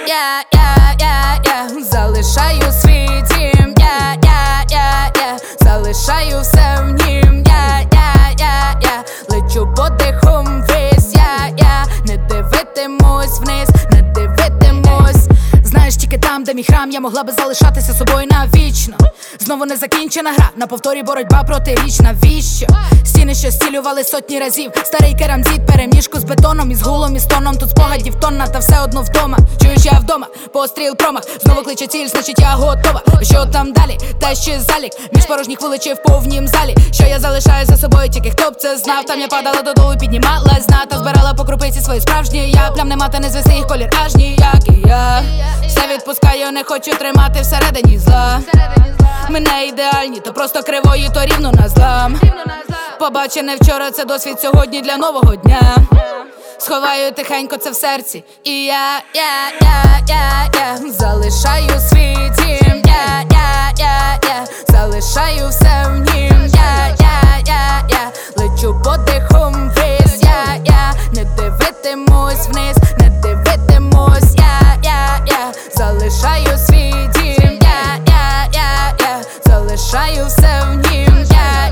залишаю свій дім, залишаю все в нім, лечу подихом ввись, не дивитимусь вниз, не дивитимусь. Знаєш, тільки там, де мій храм, я могла би залишатися собою навічно. Знову не закінчена гра, на повторі боротьба протиріч. Навіщо? Стіни, що зцілювали сотні разів. Старий керамзит, переміжку з бетоном, із гулом, і стоном. Тут спогадів тонна, та все одно вдома. Чуєш, я вдома, постріл промах. Знову кличе ціль, значить я готова. Що там далі? Та ще залік між порожніх вуличів в повнім залі. Що я залишаю за собою, тільки хто б це знав. Там я падала додолу, піднімалась дна, та збирала по крупиці свої справжні. Я плям не мати, не звести їх колір аж ніяк. І я все відпускаю, не хочу тримати всередині зла. Ми не ідеальні, то просто кривої, то рівно на злам. Побачене вчора, це досвід сьогодні для нового дня. Сховаю тихенько це в серці. І я залишаю свій дім, залишаю все в нім, лечу подихом ввись, не дивитимусь вниз, не дивитимусь, залишаю свій дім, залишаю все в нім,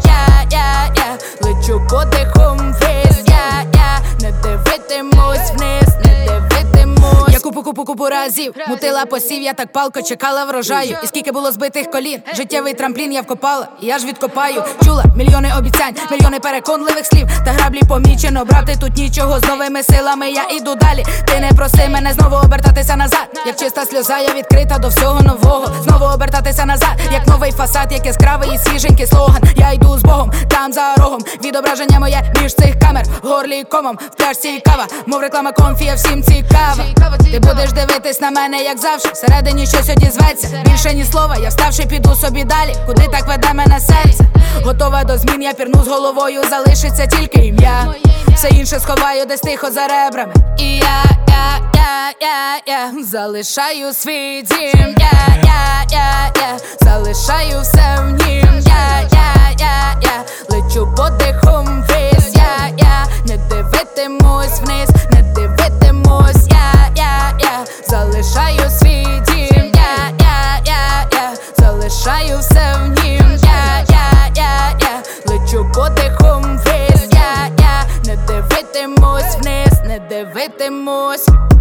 лечу подихом ввись, не дивитимусь вниз, не дивитимусь. Я купу разів мутила посів, я так палко чекала врожаю. І скільки було збитих колін, життєвий трамплін я вкопала, і я ж відкопаю. Чула мільйони обіцянь, мільйони переконливих слів, та граблі помічено, брати тут нічого. З новими силами я іду далі. Ти не проси мене знову обертатися назад. Як чиста сльоза, я відкрита до всього нового. Знову обертатися назад, як новий фасад, як яскравий і свіженький слоган. Я йду з Богом, там за рогом. Відображення моє між цих камер, в горлі комом, в пляшці кава, мов реклама комфі, всім цікава. Ти будеш дивитись на мене, як завжди, всередині щось одізветься. Більше ні слова, я вставши, піду собі далі. Куди так веде мене серце? Готова до змін, я пірну з головою, залишиться тільки ім'я. Все інше сховаю десь тихо за ребрами. І я залишаю свій дім, залишаю все в нім, лечу подихом ввись, не дивитимусь вниз, не дивитимусь, залишаю свій дім, залишаю все в нім, лечу подихом ввись, не дивитимусь вниз, не дивитимусь.